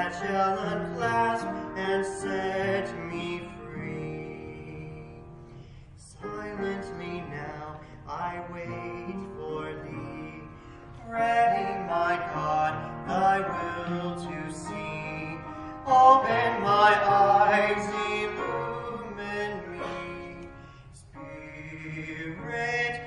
that shall unclasp and set me free. Silently now I wait for thee, ready, my God, thy will to see. Open my eyes, illumine me, Spirit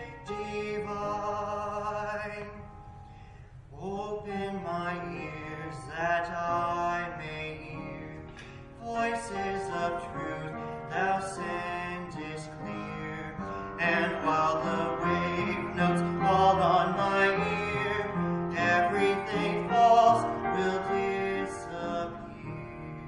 divine. Open my ears that I may hear voices of truth thou sendest clear. And while the wave notes fall on my ear, everything false will disappear.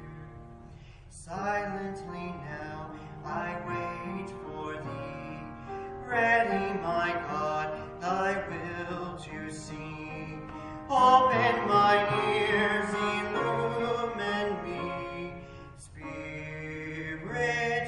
Silently now I wait for thee, ready, my God, thy will to see. Open mine ears, illumine me, Spirit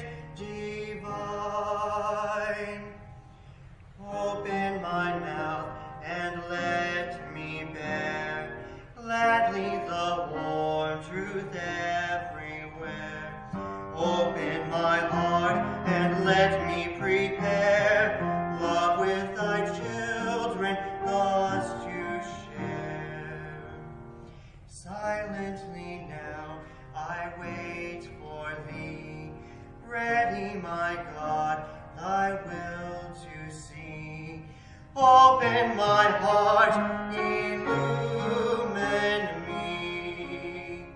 divine. Open my mouth and let me bear gladly the warm truth everywhere. Open my heart and let me prepare love with thy children, thus to share. Silently now I wait for thee, ready, my God, thy will to see. Open my heart, illumine me,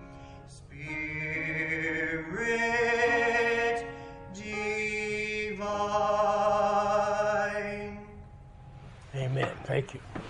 Spirit divine. Amen. Thank you.